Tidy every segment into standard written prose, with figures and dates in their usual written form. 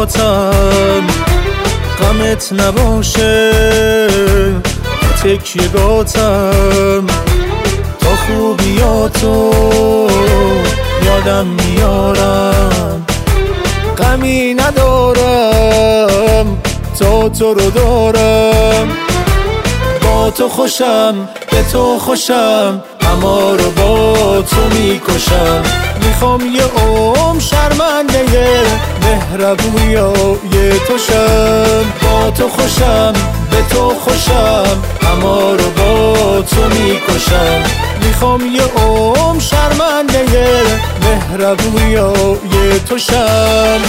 باتم غمت نباشه تکیه‌گاتم تا خوبیاتو یادم میارم غمی ندارم تا تو رو دارم با تو خوشم به تو خوشم اما رو با تو میکشم میخوام یه شرمنده مهربونیای تو شم با تو خوشم به تو خوشم اما رو با تو میکشم میخوام یه شرمنده مهربونیای تو شم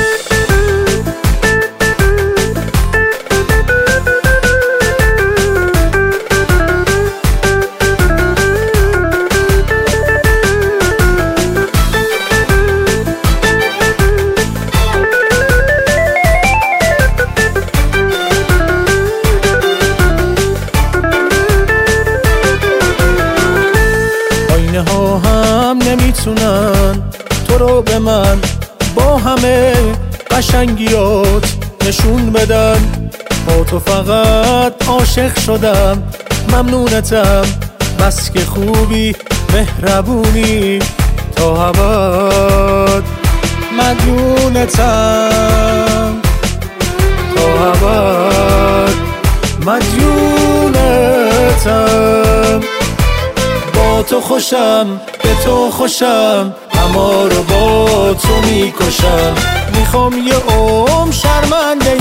ها هم نمیتونن تو رو به من با همه قشنگیات نشون بدن با تو فقط عاشق شدم ممنونتم بس که خوبی مهربونی تا ابد مدیونتم تا ابد مدیونتم با تو خوشم به تو خوشم اما رو با تو میکشم میخوام یه شرمنده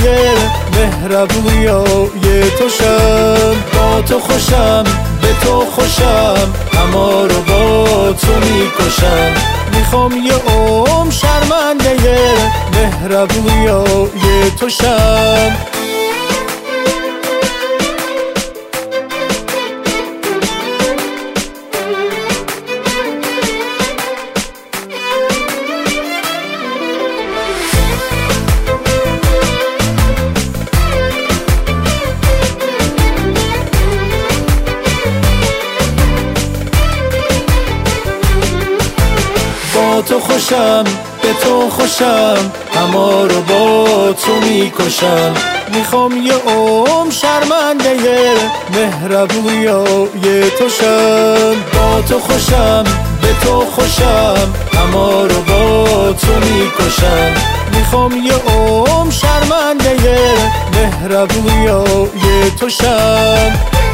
مهربونیای تو شم با تو خوشم به تو خوشم اما رو با تو میکشم میخوام یه شرمنده مهربونیای تو شم با تو خوشم به تو خوشم اما رو با تو میکشم میخوام یه شرمنده مهربونیای تو شم با تو خوشم به تو خوشم اما رو با تو میکشم میخوام یه شرمنده مهربونیای تو شم